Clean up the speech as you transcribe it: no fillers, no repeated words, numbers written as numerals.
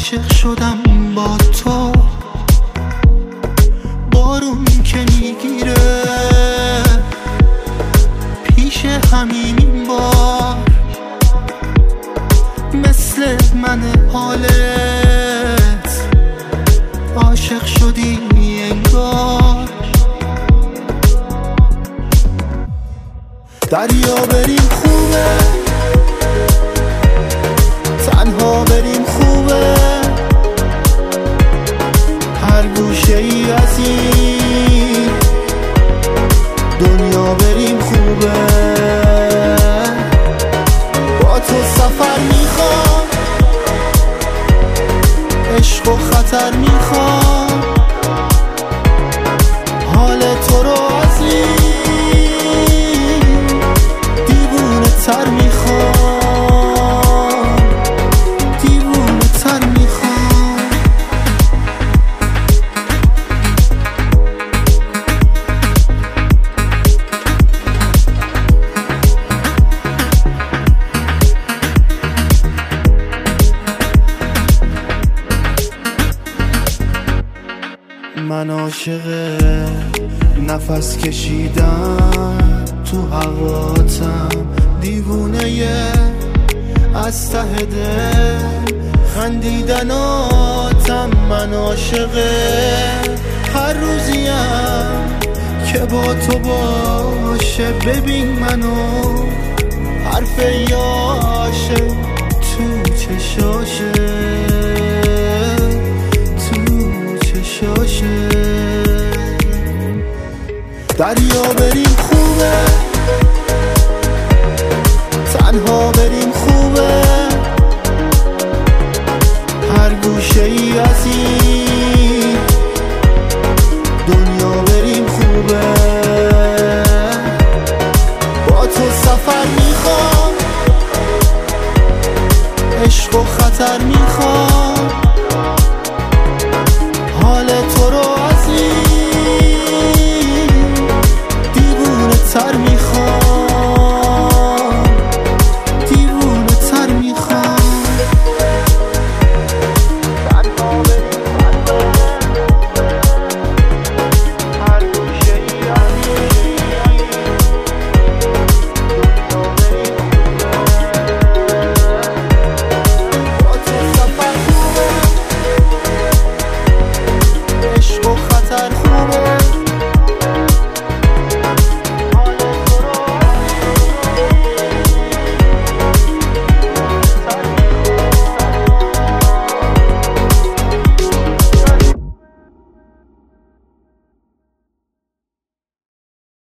عاشق شدم با تو، بارون که میگیره پیش همین این بار، مثل من حالت عاشق شدی انگار. دریا بریم خوبه، تنها بریم خوبه، هر گوشه ای از این دنیا بریم خوبه. با تو سفر میخوام، عشق و خطر میخوام، حال تو رو از این دیوونه تر میخوام، دیوونه تر میخوام. من عاشق نفس کشیدم تو هواتم، دیوونه از ته دل خندیدناتم. من عاشق هر روزیم که با تو باشه، ببین منو حرف یاشه تو چشاشه، دریا بریم خوبه، تنها بریم خوبه، هر گوشه ای از این دنیا بریم خوبه. با تو سفر میخوام، عشق و خطر میخوام،